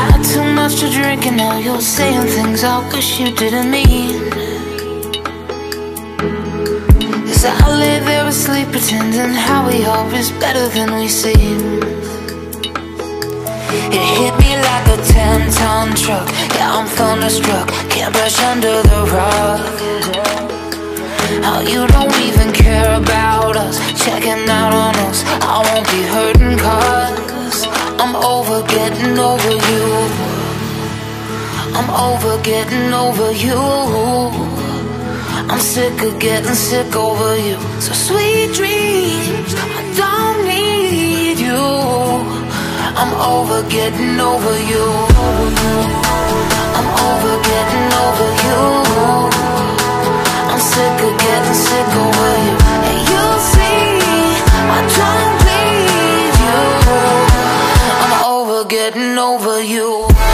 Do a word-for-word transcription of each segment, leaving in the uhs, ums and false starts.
had too much to drink and now you're saying things I wish you didn't mean. As I lay there asleep pretending how we are is better than we seem. It hit me like a ten-ton truck. Yeah, I'm thunderstruck, can't brush under the rug. How you don't even care about us, checking out on us. I won't be hurting cause I'm over getting over you. I'm over getting over you. I'm sick of getting sick over you. So sweet dreams, I don't need you. I'm over getting over you. I'm over getting over you. I'm sick of getting sick over you. And you'll see, I don't need you. I'm over getting over you.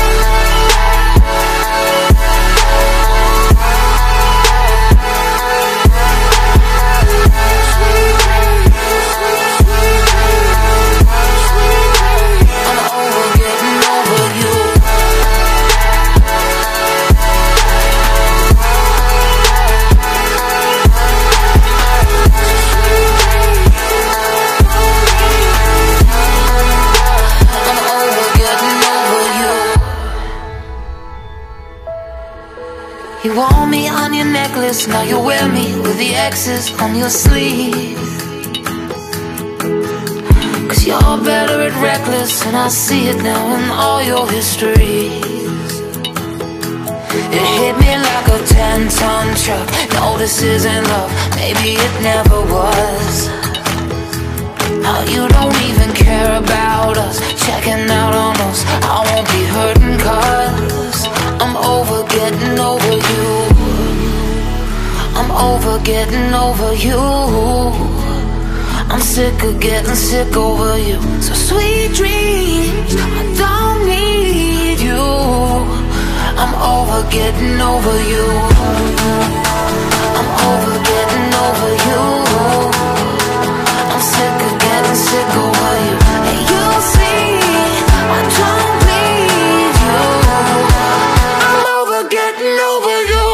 You want me on your necklace, now you wear me with the X's on your sleeve. Cause you're better at reckless, and I see it now in all your histories. It hit me like a ten-ton truck. No, this isn't love, maybe it never was. How you don't even care about us, checking out on us. I won't be hurting cause I'm over getting over you. I'm over getting over you. I'm sick of getting sick over you. So sweet dreams, I don't need you. I'm over getting over you. I'm over getting over you. I'm sick of getting sick over you. And you'll see, I don't need you. I'm over getting over you.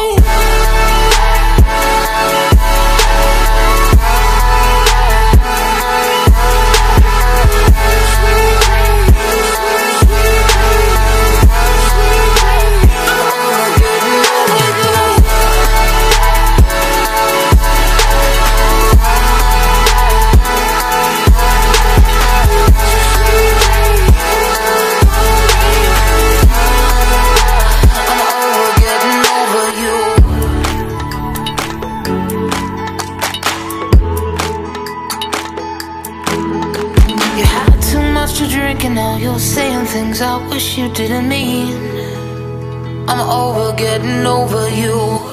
To drink and now you're saying things I wish you didn't mean. I'm over getting over you.